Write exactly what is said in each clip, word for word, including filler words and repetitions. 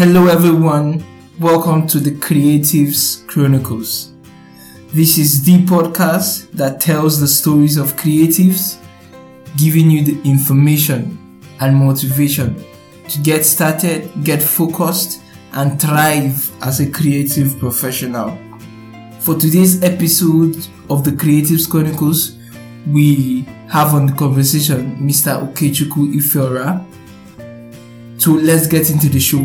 Hello everyone, welcome to the Creatives Chronicles. This is the podcast that tells the stories of creatives, giving you the information and motivation to get started, get focused, and thrive as a creative professional. For today's episode of the Creatives Chronicles, we have on the conversation Mister Okechukwu Ifeora. So let's get into the show.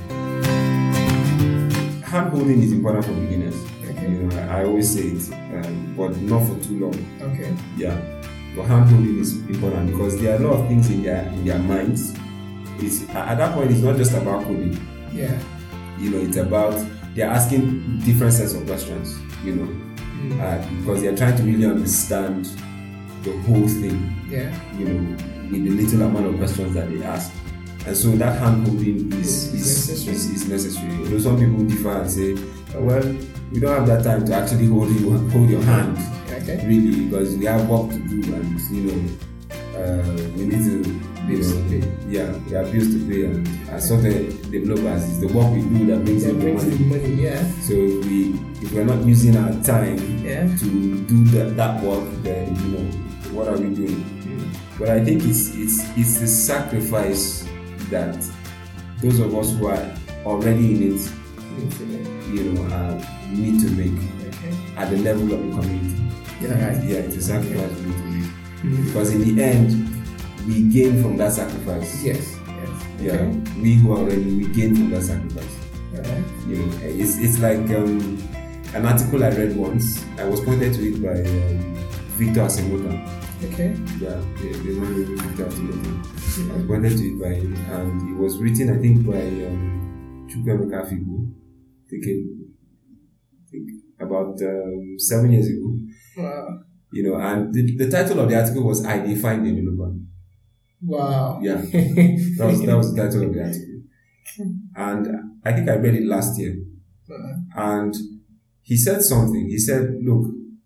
Hand holding is important for beginners. Okay. You know, I, I always say it, um, but not for too long. Okay. Yeah, but hand holding is important because there are a lot of things in their in their minds. It's at that point, it's not just about coding. Yeah. You know, it's about they're asking different sets of questions. You know, mm. uh, because they're trying to really understand the whole thing. Yeah. You know, with the little amount of questions that they ask. And so that hand holding is, is, necessary. is, is necessary. You know, some people differ and say, well, we don't have that time to actually hold you, hold your hand. Okay. Really, because we have work to do and, you know, uh, we need to, you know, yeah, we have bills to pay. And as software developers, it's the work we do that brings in the money. money. Yeah. So if, we, if we're not using our time yeah. to do that, that work, then, you know, what are we doing? Mm. But I think it's, it's, it's the sacrifice that those of us who are already in it, you know, uh, need to make okay. at the level of the community. Yeah, right. Yeah, it's a sacrifice we need to make. Mm-hmm. Because in the end, we gain from that sacrifice. Yes, yes. Yeah, okay. we who are already, we gain from that sacrifice. Okay. You know, it's it's like um, an article I read once. I was pointed to it by um, Victor Asemota. Okay. Yeah, the, the man who Victor Asemota. I was pointed to it by him, and it was written, I think, by um, Chukwuemeka Figu. I think about um, seven years ago. Wow. You know, and the, the title of the article was "I Define Developer." Wow. Yeah, that was that was the title of the article, and I think I read it last year. Uh-huh. And he said something. He said, "Look,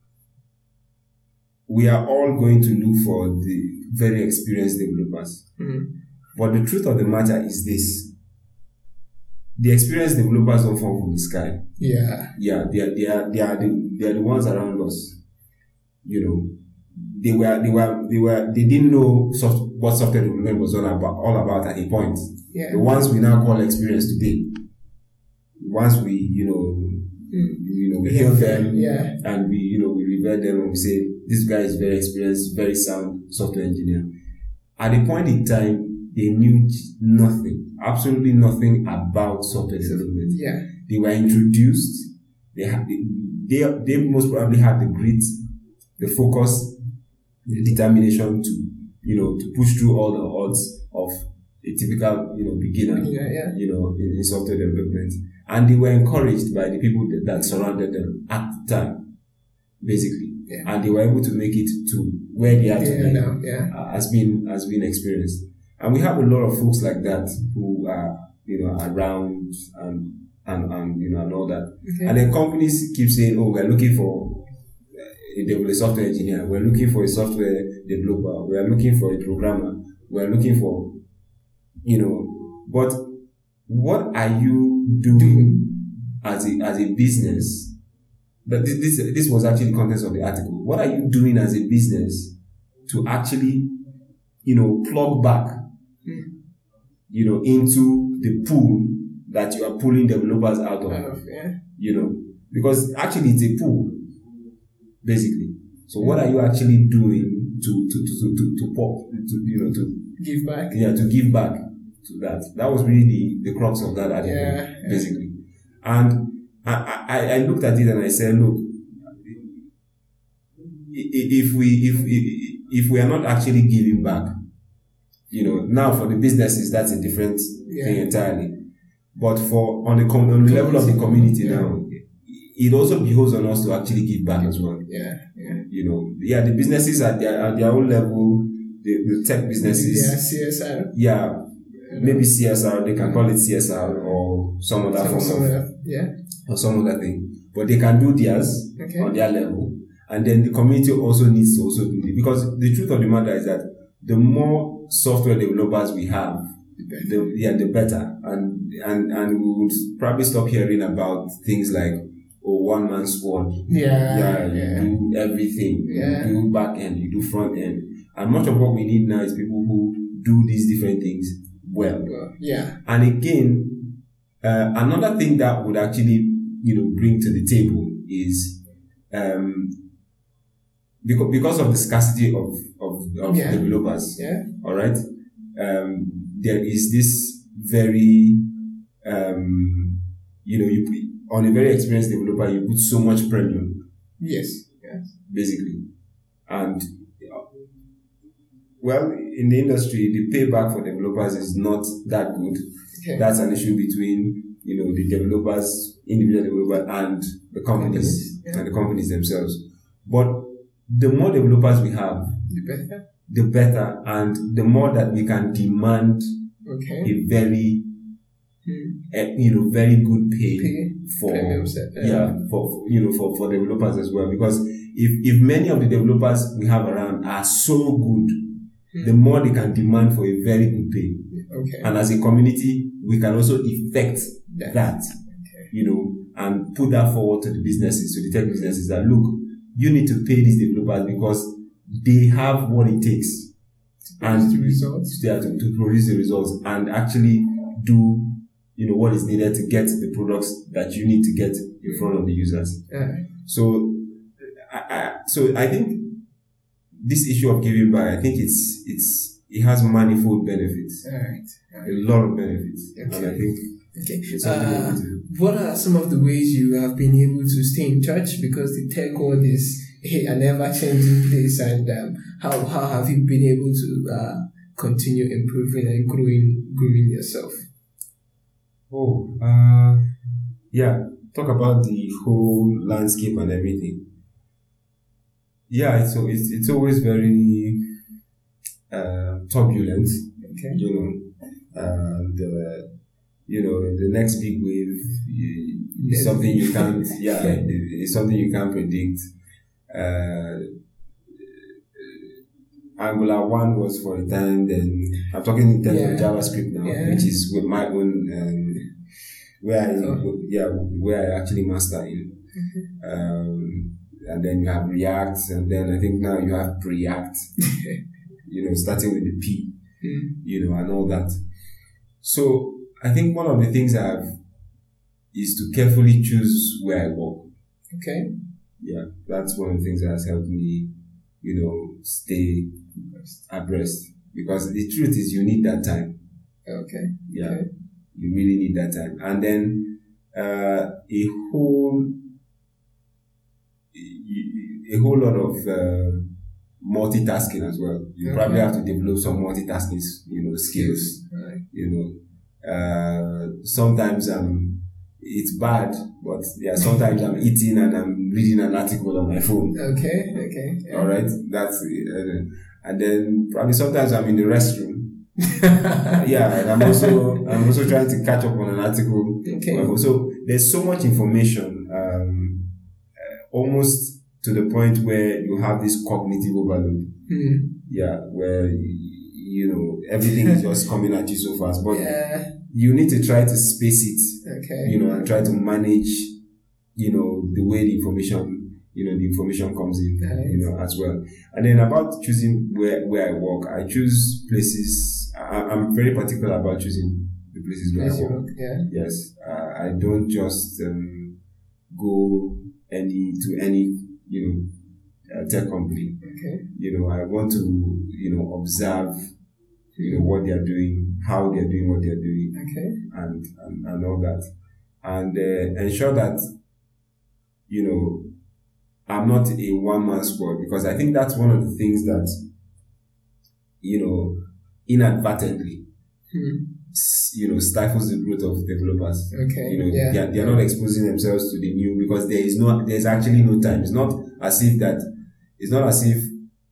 we are all going to look for the very experienced developers. Mm-hmm. But the truth of the matter is this. The experienced developers don't fall from the sky. Yeah. Yeah, they are, they are, they are, the, they are the ones around us. You know, they were, they were, they were, they didn't know soft, what software development was all about, all about at a point. Yeah. The ones we now call experienced today. Once we, you know, mm. you know, we hear them, yeah. and we, you know, we revere them and we say, this guy is very experienced, very sound software engineer. At a point in time, they knew nothing, absolutely nothing about software development. Yeah. They were introduced. They had, they, they most probably had the grit, the focus, the determination to, you know, to push through all the odds of a typical, you know, beginner, yeah, yeah. you know, in, in software development. And they were encouraged by the people that, that surrounded them at the time, basically. Yeah. And they were able to make it to where they are today, yeah, yeah. uh, has been has been experienced. And we have a lot of folks like that who are, you know, around and and, and you know and all that. Okay. And then companies keep saying, "Oh, we're looking for a, a software engineer. We're looking for a software developer. We're looking for a programmer. We're looking for, you know." But what are you doing as a as a business? But this, this this was actually the contents of the article. What are you doing as a business to actually, you know, plug back, mm. you know, into the pool that you are pulling developers out of? Of yeah. You know, because actually it's a pool, basically. So what are you actually doing to to to to to pop to you know to give back? Yeah, to give back to that. That was really the the crux of that article, yeah, yeah. basically, and. I, I, I looked at it and I said, look, if we if if we are not actually giving back, you know, now for the businesses that's a different yeah. thing entirely. But for on the com- on the level of the community yeah. now, it also behoves on us to actually give back as well. Yeah, yeah. You know, yeah, the businesses at their at their own level, the, the tech businesses, yeah, C S R, yeah. Maybe C S R, they can call it C S R or some other form some of, other, yeah, or some other thing. But they can do theirs okay. on their level. And then the community also needs to also do it. Because the truth of the matter is that the more software developers we have, the yeah, the better. And and and we would probably stop hearing about things like oh, one man squad. Yeah, yeah, yeah. You do everything. Yeah. You do back end. You do front end. And much of what we need now is people who do these different things well. Well, yeah. And again, uh, another thing that would actually, you know, bring to the table is um, because because of the scarcity of of, of Yeah. developers. Yeah. All right. Um, there is this very, um, you know, you put, on a very experienced developer, you put so much premium. Yes. Yes. Basically, and well, in the industry, the payback for developers is not that good. Okay. That's an issue between, you know, the developers, individual developers, and the companies, Yeah. and the companies themselves. But the more developers we have, The better. the better, and the more that we can demand Okay. a very, Hmm. eh, you know, very good pay, Pay. for, Premium set, yeah. yeah, for, for, you know, for, for developers as well. Because if, if many of the developers we have around are so good, Hmm. the more they can demand for a very good pay. Okay. And as a community, we can also effect That. that, Okay. you know, and put that forward to the businesses, to the tech businesses that look, you need to pay these developers because they have what it takes. And the results. yeah, to, to produce the results and actually do, you know, what is needed to get the products that you need to get in front of the users. Yeah. So, I, I, so I think this issue of giving back, I think it's it's it has manifold benefits, All right. All a right. lot of benefits, Okay. and I think Okay. it's something Uh, we need to. what are some of the ways you have been able to stay in touch? Because the tech world is an ever-changing place, and um, how how have you been able to uh, continue improving and growing growing yourself? Oh, uh, yeah. Talk about the whole landscape and everything. Yeah, it's it's it's always very uh, turbulent. Okay. You know, uh, the you know the next big wave is Yes. something you can't. Yeah, it- it's something you can't predict. Uh, Angular one was for a time. Then I'm talking in terms Yeah. of JavaScript now, Yeah. which is with my own um, where I Oh. yeah where I actually master in. Um, and then you have React, and then I think now you have Preact. You know, starting with the P, Mm. you know, and all that. So I think one of the things I have is to carefully choose where I work. Okay. Yeah, that's one of the things that has helped me, you know, stay abreast. Because the truth is, you need that time. Okay. Yeah, Okay. you really need that time. And then uh, a whole, a whole lot of uh, multitasking as well. You Okay. probably have to develop some multitasking, you know, skills. Right. You know, uh, sometimes I'm, it's bad, but yeah, sometimes I'm eating and I'm reading an article on my phone. Okay. Okay. Yeah. All right, that's uh, and then probably sometimes I'm in the restroom. Yeah, and I'm also I'm also trying to catch up on an article. Okay. So there's so much information, um, uh, almost to the point where you have this cognitive overload. Hmm. Yeah, where you, you know everything is just coming at you so fast, but Yeah. you need to try to space it, Okay. you know, and try to manage, you know, the way the information, you know, the information comes in, Right. you know, as well. And then about choosing where, where I work, I choose places, I, I'm very particular about choosing the places where Yes, I you work. work, yeah. Yes, uh, I don't just um, go any to any, you know, uh, tech company. Okay. You know, I want to, you know, observe, you know, what they are doing, how they are doing what they are doing, Okay. and, and, and all that. And uh, ensure that, you know, I'm not a one-man squad, because I think that's one of the things that, you know, inadvertently, Hmm. s- you know, stifles the growth of developers. Okay. You know, yeah. they, are, they are not exposing themselves to the new, because there is no, there's actually no time. It's not as if that, it's not as if,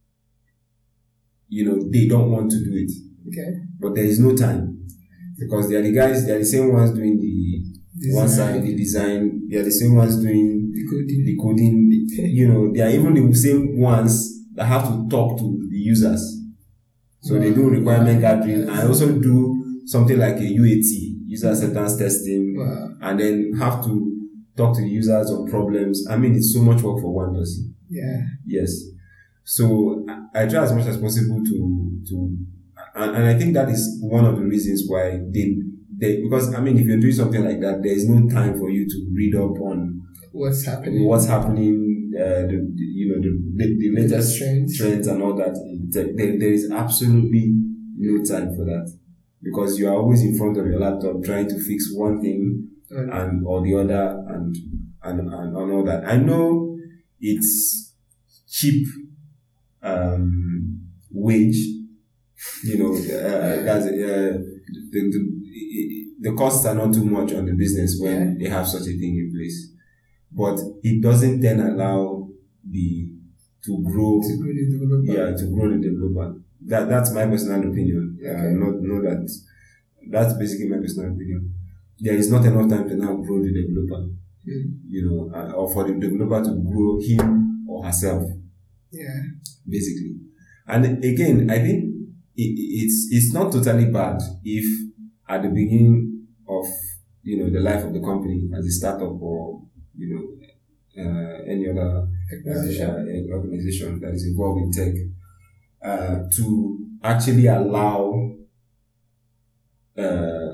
you know, they don't want to do it, Okay. but there is no time, because they are the guys, they are the same ones doing the one side, the design, they are the same ones doing The coding. the coding, the- you know, they are even the same ones that have to talk to the users. So they do requirement gathering and also do something like a U A T, user acceptance testing, Wow. and then have to talk to the users on problems. I mean, it's so much work for one person. Yeah. Yes. So I, I try as much as possible to, to, and, and I think that is one of the reasons why they, they, because I mean, if you're doing something like that, there is no time for you to read up on What's happening? what's happening, uh, the, the, you know, the, the, the latest trends. trends and all that. There, there is absolutely no time for that, because you are always in front of your laptop trying to fix one thing Mm. and or the other and and, and and all that. I know it's cheap um, wage, you know, uh, that's, uh, the, the the costs are not too much on the business when Yeah. they have such a thing in place, but it doesn't then allow the to grow, To grow the developer. yeah, to grow the developer. That that's my personal opinion. Uh, Okay. not not that. That's basically my personal opinion. There is not enough time to now grow the developer, Mm. you know, uh, or for the developer to grow him or herself, Yeah. basically. And again, I think it, it's it's not totally bad if at the beginning of, you know, the life of the company as a startup or, you know, uh, any other Organization. uh, organization that is involved in tech, uh, to actually allow uh,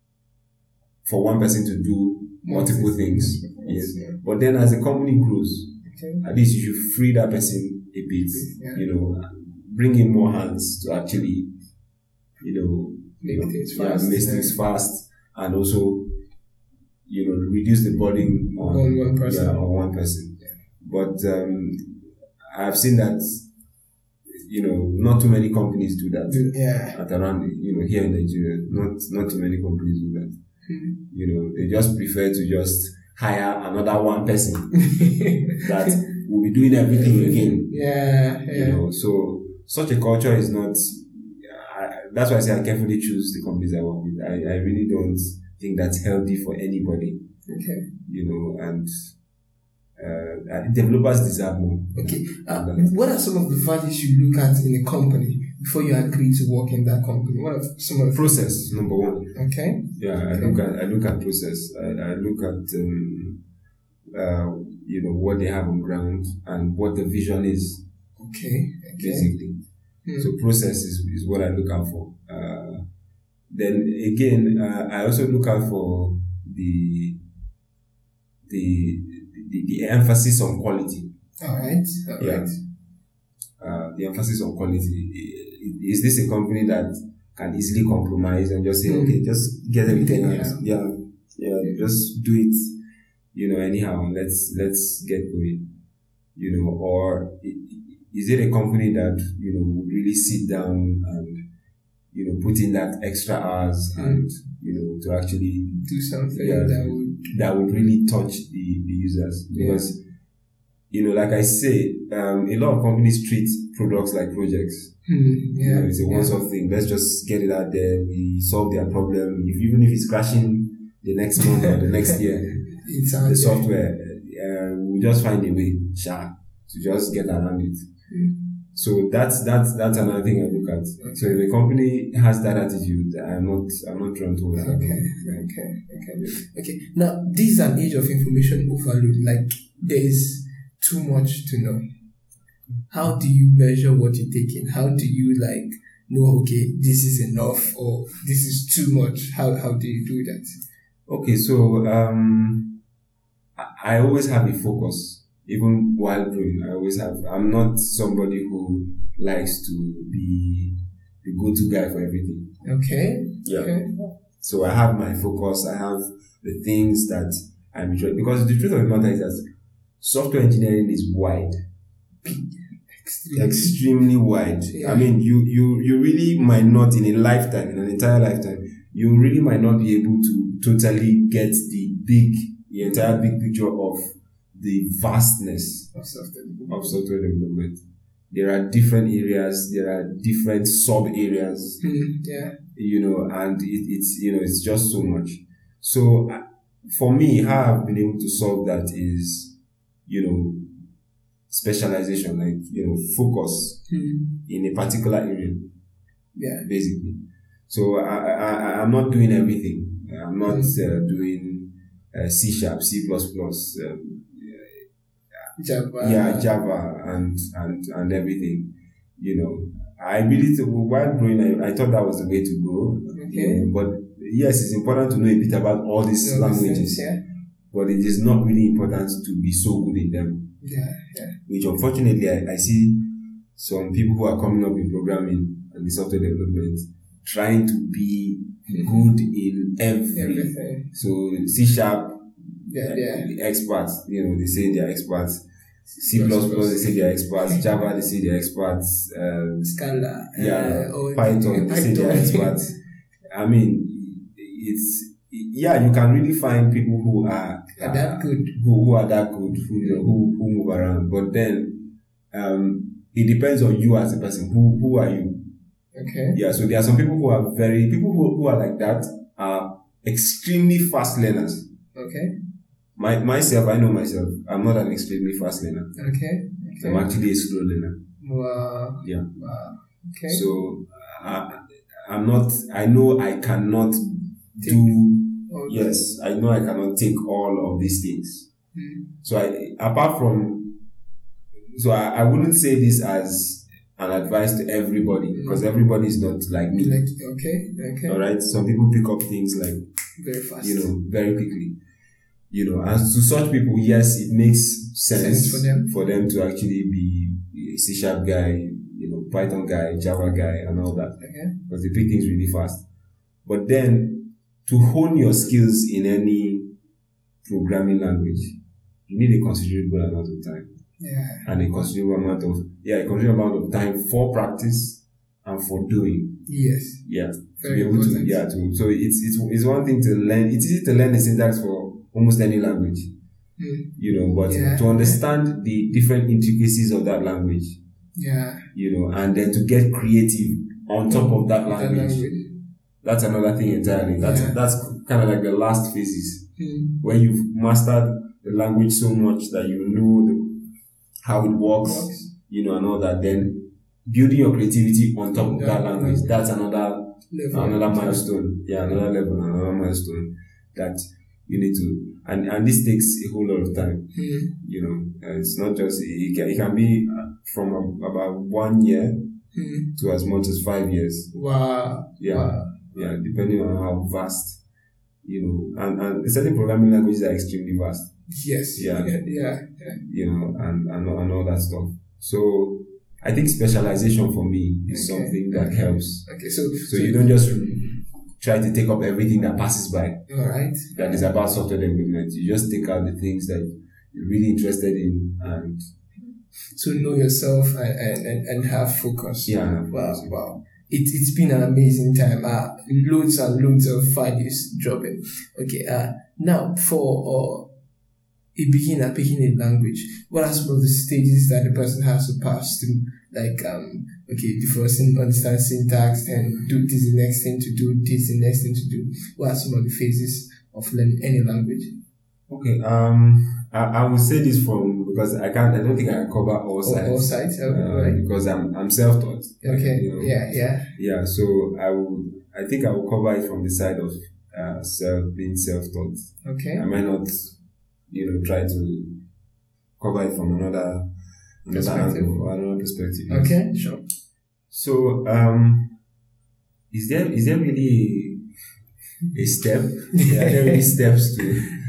for one person to do multiple things. Yes. Yeah. But then as the company grows, Okay. at least you should free that person a bit, Yeah. you know, bring in more hands to actually, you know, Make you know, things yeah, fast. make things fast, and also, you know, reduce the burden on, On one person. Yeah, on one person. Yeah. But um, I've seen that, you know, not too many companies do that. Yeah. At around, you know, here in Nigeria, not not too many companies do that. Hmm. You know, they just prefer to just hire another one person that will be doing everything again. Yeah. You Yeah. know, so such a culture is not. I, that's why I say I carefully choose the companies I work with. I, I really don't think that's healthy for anybody. Okay. You know, and uh, developers deserve more. Okay. Uh, what are some of the values you look at in a company before you agree to work in that company? What are some of the Process number one. Okay. Yeah, I look at I look at process. I, I look at um, uh, you know, what they have on ground and what the vision is, Okay. Okay. basically. Hmm. So process is, is what I look out for. Uh, then again, uh, I also look out for the the the, the emphasis on quality. All right. All Yeah. right. Uh, the emphasis on quality. Is this a company that can easily compromise and just say, Mm. okay, just get everything Yeah. out? Yeah, yeah, just do it, you know, anyhow. and Let's let's get going, you know. Or i- is it a company that, you know, would really sit down and, you know, put in that extra hours Mm. and, you know, to actually Do something Yeah. that would. that would really touch the, the users? Yeah. Because, you know, like I say, um, a lot of companies treat products like projects. Hmm. You Yeah. know, it's a yeah. once-off thing. Let's just get it out there. We solve their problem. If, even if it's crashing the next month or the next year, It's out the there. software, uh, we'll just find a way, sha, to just get around it. Mm. So that's that's that's another thing I look at. So if a company has that attitude, I'm not I'm not drawn to that. Okay, okay, okay, okay. Now, this is an age of information overload. Like, there is too much to know. How do you measure what you're taking? How do you, like, know, okay, this is enough or this is too much? How how do you do that? Okay, so um, I, I always have a focus. Even while growing, I always have. I'm not somebody who likes to be the go-to guy for everything. Okay. Yeah. Okay. So I have my focus. I have the things that I'm enjoying. Because the truth of the matter is that software engineering is wide, Extreme. extremely wide. Yeah. I mean, you you you really might not in a lifetime, in an entire lifetime, you really might not be able to totally get the big, the entire big picture of the vastness Of software. of software development. There are different areas. There are different sub areas. Hmm. Yeah. You know, and it, it's, you know, it's just so much. So uh, for me, how I've been able to solve that is, you know, specialization, like, you know, focus Hmm. in a particular area, Yeah. basically. So I, I, I'm not doing everything. I'm not uh, doing uh, C Sharp, C++, um, Java. yeah, Java and, and, and everything. You know, I really, while growing, I, I thought that was the way to go. Okay. You know, but yes, it's important to know a bit about all these All these languages. things, yeah. But it is not really important to be so good in them. Yeah, yeah. Which unfortunately, I, I see some people who are coming up in programming and the software development trying to be good in every. Everything. So C Sharp, Yeah, yeah. the experts, you know, they say they're experts. C++, they say they're experts. Java, they say they're experts. Um, Scala. yeah, uh, Python, they say they're experts. I mean, it's, yeah, you can really find people who are, Are that good? who, who are that good, who, you know, who, who move around. But then, um, it depends on you as a person. Who, who are you? Okay. Yeah, so there are some people who are very, people who, who are like that are extremely fast learners. Okay. My, myself, I know myself, I'm not an extremely fast learner. Okay. Okay. I'm actually a slow learner. Wow. Yeah. Wow. Okay. So, I, I'm not, I know I cannot take do, all yes, I know I cannot take all of these things. Hmm. So I, apart from, so I, I wouldn't say this as an advice to everybody, because everybody is not like me. Like, okay. Okay. All right. Some people pick up things like, Very fast. you know, very quickly. You know, and to such people, yes, it makes sense, Sense for them. for them to actually be a C Sharp guy, you know, Python guy, Java guy, and all that. Okay. Because they pick things really fast. But then, to hone your skills in any programming language, you need a considerable amount of time. Yeah. And a considerable amount of, yeah, a considerable amount of time for practice and for doing. Yes. Yeah. Very to be able to, important. yeah, to, so it's, it's, it's one thing to learn, it's easy to learn the syntax for almost any language, Hmm. you know, but Yeah. to understand the different intricacies of that language, Yeah. you know, and then to get creative on top of that That language, language. that's another thing entirely. That's, Yeah. that's kind of like the last phases, Hmm. where you've mastered the language so much that you know the, how it works, Works. you know, and all that. Then building your creativity on top of Yeah. that language, that's another Level. another milestone. Yeah, another level, another milestone that you need to, and, and this takes a whole lot of time, Hmm. you know, uh, it's not just, it can, it can be from a, about one year Hmm. to as much as five years. Wow. Yeah. Wow. Yeah, depending on how vast, you know, and, and certain programming languages are extremely vast, Yes. Yeah. Yeah. Yeah. yeah. you know, and, and, and all that stuff. So, I think specialization for me is Okay. something that Okay. helps. Okay. So. So you don't just try to take up everything that passes by. All right. That is about software development. You just take out the things that you're really interested in, and To know yourself and, and, and, and have focus. yeah, Wow. Wow. It, it's been an amazing time. Uh, loads and loads of values dropping. Okay. Uh, now for uh, a beginner picking a language, what are some of the stages that the person has to pass through? Like, um, okay, the first thing, understand syntax, then do this the next thing to do, this the next thing to do. What are some of the phases of learning any language? Okay. Um, I, I will say this from, because I can't. I don't think I can cover all All, sides. all sides, uh, okay, right? Because I'm I'm self-taught. Okay, You know? yeah, yeah. Yeah. So I will. I think I will cover it from the side of uh, self being self-taught. Okay. I might not, you know, try to cover it from another another Perspective. angle or another perspective. yes. Okay, sure. So, um, is there is there really a step? Yeah, are there really steps to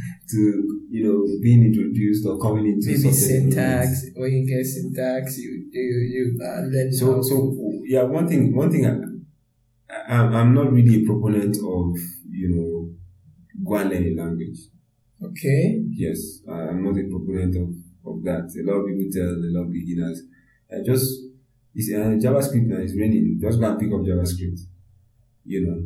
to you know being introduced or coming into Maybe something? syntax. When you get syntax, you you you uh, learn. So how so to- yeah, one thing one thing I, I I'm not really a proponent of you know go and learn a language. okay. Yes, I'm not a proponent of, of that. A lot of people tell a lot of beginners, uh, just it's uh, JavaScript now is raining. Just go and pick up JavaScript. You know.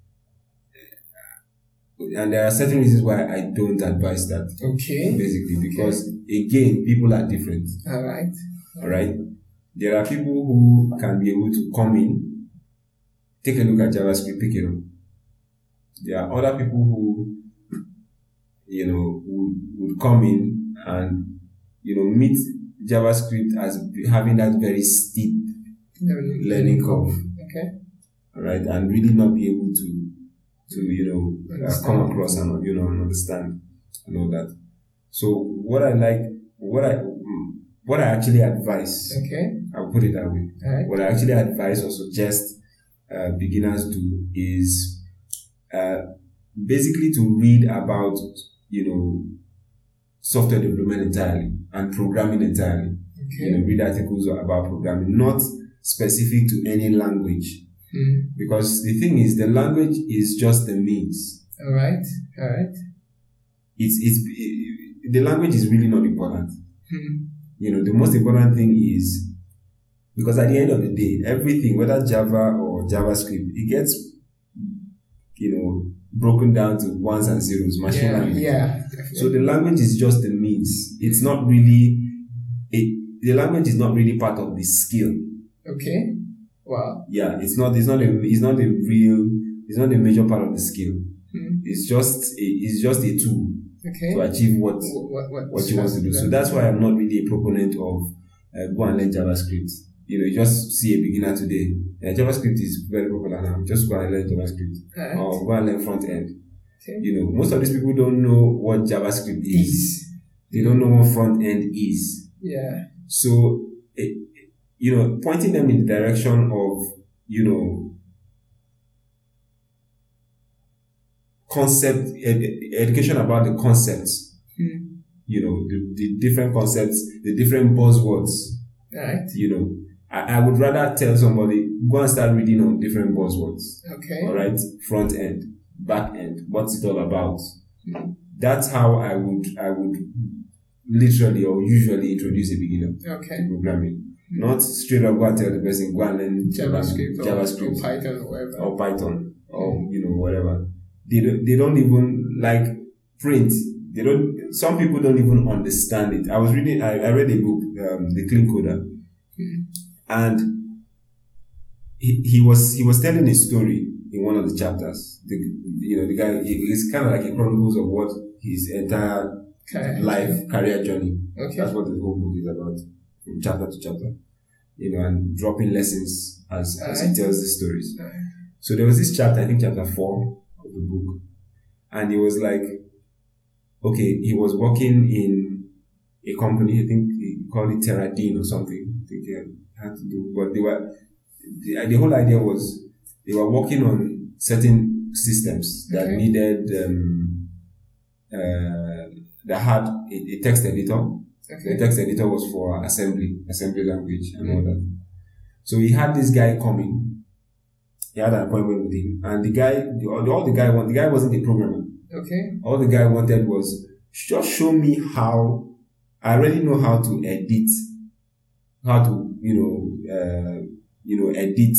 And there are certain reasons why I don't advise that. Okay. Basically, because again, people are different. All right. All right. There are people who can be able to come in, take a look at JavaScript, pick it up. There are other people who, you know, would, would come in and, you know, meet JavaScript as having that very steep learning curve. Okay. right, and really not be able to, to you know, uh, come across and, you know, and understand and all that. So what I like, what I, what I actually advise, okay, I'll put it that way. Right. What I actually advise or suggest uh, beginners do is uh, basically to read about, you know, software development entirely and programming entirely. Okay. You know, read articles about programming, not specific to any language. Hmm. Because the thing is, the language is just the means. All right. All right. It's it's it, the language is really not important. Hmm. You know, the most important thing is, because at the end of the day, everything, whether Java or JavaScript, it gets, you know, broken down to ones and zeros, machine Yeah. learning. Yeah. So the language is just the means. It's not really it. The language is not really part of the skill. Okay. Wow. Yeah, it's not. It's not a. It's not a real. It's not a major part of the skill. Hmm. It's just. A, it's just a tool Okay. to achieve what What, what, what you want to do. So that's why I'm not really a proponent of uh, go and learn JavaScript. You know, you just see a beginner today. Uh, JavaScript is very popular now. Just go and learn JavaScript, Right. or go and learn front end. Okay. You know, most of these people don't know what JavaScript is. Is. They don't know what front end is. Yeah. So, it, you know, pointing them in the direction of, you know, concept, ed- education about the concepts, Hmm. you know, the, the different concepts, the different buzzwords, Right. you know. I, I would rather tell somebody, go and start reading on different buzzwords, Okay. all right? Front end, back end, what's it all about? Hmm. That's how I would, I would literally or usually introduce a beginner Okay. to programming. Not straight up go and tell the person, go and learn JavaScript, JavaScript or, or Python or whatever. or Python or, you know, whatever. They don't, they don't even like print. They don't, some people don't even understand it. I was reading, I, I read a book, um, The Clean Coder, Hmm. and he, he was, he was telling a story in one of the chapters. The, you know, the guy, it's kind of like a chronicles of what his entire Okay. life, career journey. Okay. That's what the whole book is about, from chapter to chapter. You know, and dropping lessons as, as he Alright. tells the stories. Alright. So there was this chapter, I think chapter four of the book, and it was like, okay, he was working in a company, I think he called it Terradine or something. I think he had to do, but they were, the, the whole idea was they were working on certain systems that Okay. needed, um, uh, that had a, a text editor. The Okay. text editor was for assembly, assembly language and all that. So he had this guy coming. He had an appointment with him, and the guy, the, all the guy wanted, the guy wasn't a programmer. Okay. All the guy wanted was, just show me how, I already know how to edit, how to, you know, uh, you know, edit,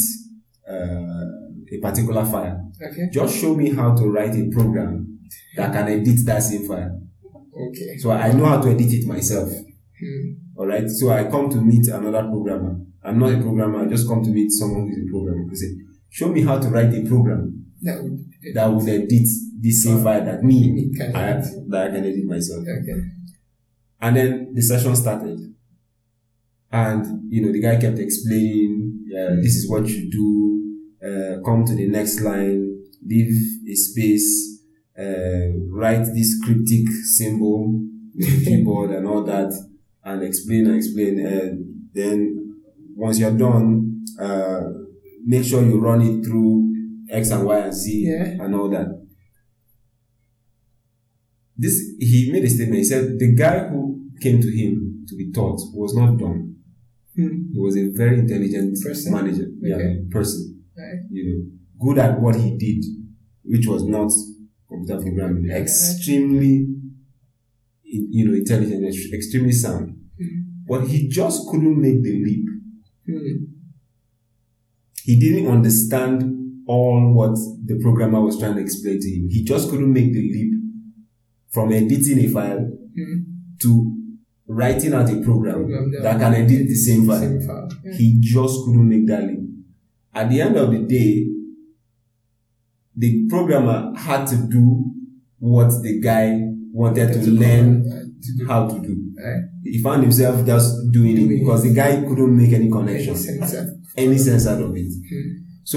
uh, a particular file. Okay. Just show me how to write a program that can edit that same file. Okay. So I know how to edit it myself. Hmm. Alright, so I come to meet another programmer. I'm not a programmer, I just come to meet someone who's a programmer. I say, show me how to write a program That would. that would edit this same file that me, Me can I, edit. that I can edit myself. Okay. And then the session started. And, you know, the guy kept explaining, uh, this is what you do, uh, come to the next line, leave a space, uh, write this cryptic symbol with the keyboard and all that, and explain and explain. And then once you're done, uh, make sure you run it through X and Y and Z Yeah. and all that. This, he made a statement. He said the guy who came to him to be taught was not dumb. Hmm. He was a very intelligent Person? manager, yeah, Okay. person. Right. You know, good at what he did, which was not computer programming. Okay. Extremely, you know, intelligent, ex- extremely sound. Hmm. But he just couldn't make the leap. Hmm. He didn't understand all what the programmer was trying to explain to him. He just couldn't make the leap from editing a file Hmm. to writing out a program Program that- that can edit the same file. Same file. Yeah. He just couldn't make that leap. At the end of the day, the programmer had to do what the guy wanted to learn uh, to do. how to do. Right. He found himself just doing it Doing it. because the guy couldn't make any connection, Makes sense. any sense out of it. Hmm. So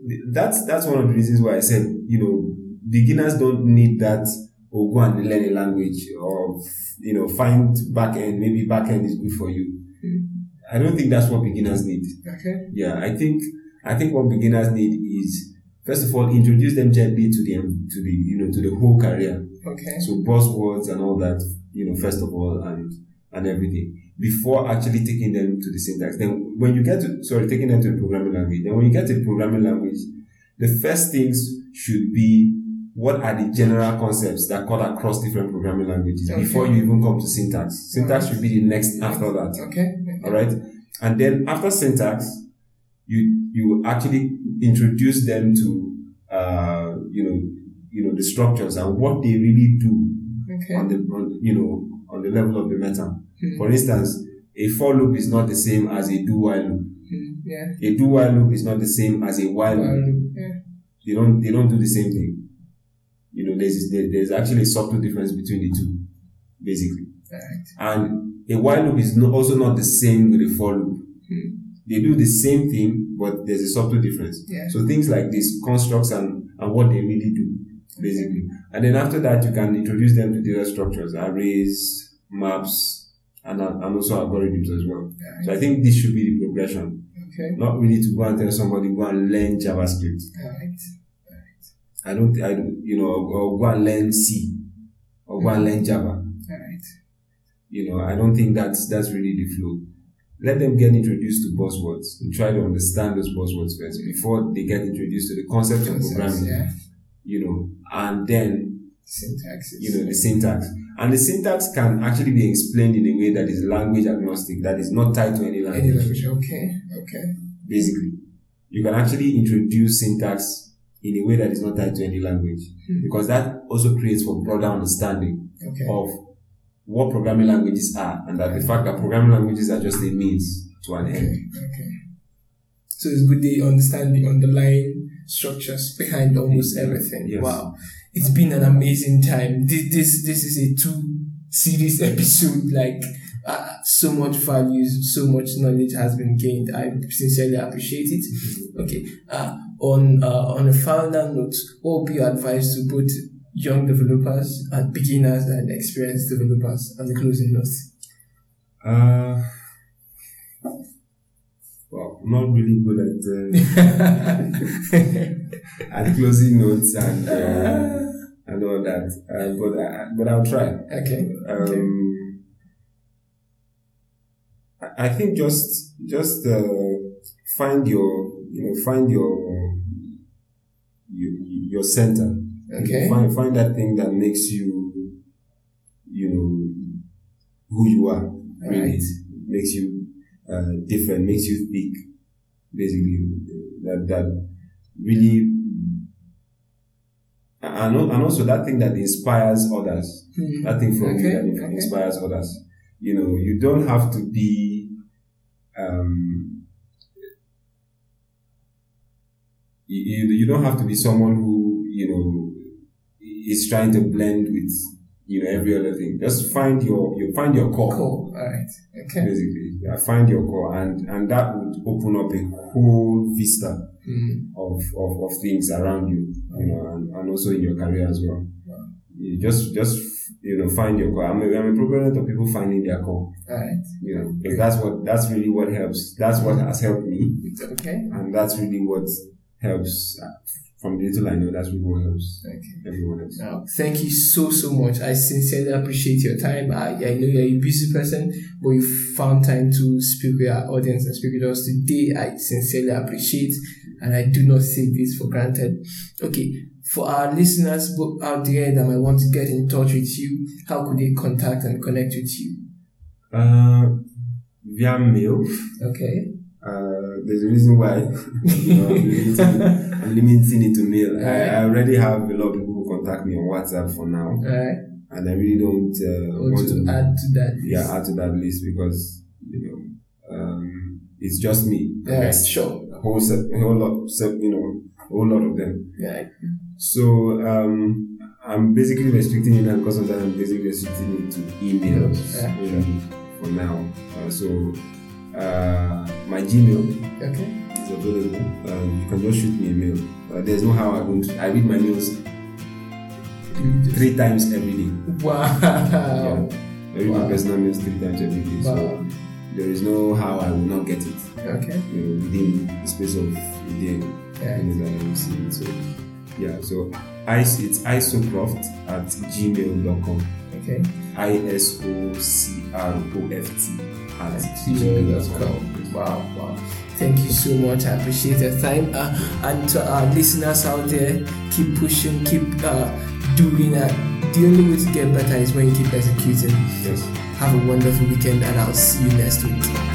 that's that's one of the reasons why I said, you know, beginners don't need that or go and learn a language or, you know, find back end. Maybe back end is good for you. Mm. I don't think that's what beginners need. Okay. Yeah, I think I think what beginners need is, first of all, introduce them gently to the to the you know to the whole career. Okay. So buzzwords and all that, you know, first of all, and and everything, before actually taking them to the syntax. Then when you get to sorry, taking them to the programming language. Then when you get to the programming language, the first things should be, what are the general concepts that cut across different programming languages, okay, before you even come to syntax. Syntax right. should be the next after that. Okay. All right. And then after syntax, you you actually introduce them to uh you know you know the structures and what they really do, okay, on the on, you know on the level of the meta. Mm-hmm. For instance, a for loop is not the same as a do while loop. Mm-hmm. Yeah. A do while loop is not the same as a while loop. loop. Yeah. They don't they don't do the same thing. You know, there's there, there's actually a subtle difference between the two, basically. Right. And a while loop is not, also not the same with a for loop. Hmm. They do the same thing, but there's a subtle difference. Yeah. So things like this, constructs and, and what they really do, basically. Okay. And then after that, you can introduce them to data structures, arrays, maps, and and also algorithms as well. Right. So I think this should be the progression. Okay. Not really to go and tell somebody, go and learn JavaScript. Right. I don't, I don't, you know, or, or go and learn C, or go and learn Java. Right. You know, I don't think that's, that's really the flow. Let them get introduced to buzzwords and try to understand those buzzwords first before they get introduced to the concept of programming. Yeah. You know, and then, syntax. You know, the syntax. And the syntax can actually be explained in a way that is language agnostic, that is not tied to any language. Any language, okay, okay. Basically, you can actually introduce syntax in a way that is not tied to any language, hmm. because that also creates for broader understanding, okay, of what programming languages are, and that okay. the fact that programming languages are just a means to an okay. end. Okay. So it's good they understand the underlying structures behind almost everything. Yes. Wow. It's been an amazing time. This this this is a two series episode, like uh, so much value, so much knowledge has been gained. I sincerely appreciate it. Mm-hmm. Okay. Uh On uh, on a final note, what would be your advice to both young developers and beginners and experienced developers on the closing note? Uh, well, I'm not really good at uh, at closing notes and uh, and all that, uh, but uh, but I'll try. Okay. Um, okay. I think just just uh, find your you know find your your, your center. Okay. Find find that thing that makes you you know who you are. Really. Right. Makes you uh, different. Makes you think. Basically, that that really. And, and also that thing that inspires others. Mm-hmm. That thing from okay. you that okay. inspires others. You know, you don't have to be, um, you, you don't have to be someone who, you know, is trying to blend with, you know, every other thing. Just find your, you find your core. Cool. All right. Okay. Basically, yeah, find your core, and, and that would open up a whole vista mm. of, of, of things around you, you know, and, and also in your career as well. Wow. You just, just, you know, find your core. I'm a, I'm a proponent of people finding their core. Right. You know, because that's what, that's really what helps. That's what has helped me. Okay. And that's really what helps. From the little I know, that's really what helps okay. everyone else. Now, thank you so, so much. I sincerely appreciate your time. I, I know you're a busy person, but you found time to speak with our audience and speak with us today. I sincerely appreciate, and I do not take this for granted. Okay. For our listeners out there that might want to get in touch with you, how could they contact and connect with you? Uh, via mail. Okay. Uh, there's a reason why you know, I'm, limiting, I'm limiting it to mail. Right. I, I already have a lot of people who contact me on WhatsApp for now. Right. And I really don't uh, want, want to, to add to that list. Yeah, add to that list because, you know, um, it's just me. Yeah, sure. A whole, set, a whole lot, set, you know, a whole lot of them. Yeah. So, um, I'm basically restricting it now because of that. I'm basically restricting it to emails yeah, really, for now. Uh, so, uh, my Gmail okay. is available. Um, you can just shoot me a mail. Uh, there's no how I don't. I read my mails three times every day. Wow. Yeah. I read Wow. my personal mails three times every day. Wow. So there is no how I will not get it. Okay. You know, within the space of a day, Yeah. you know, that I will see it. So yeah. So ice it's isocroft at gmail dot com. Okay. I S O C R O F T at gmail dot com. Wow, wow. Thank you so much. I appreciate your time. Uh, and to our listeners out there, keep pushing, keep uh, doing it. The only way to get better is when you keep executing. Yes. Have a wonderful weekend, and I'll see you next week.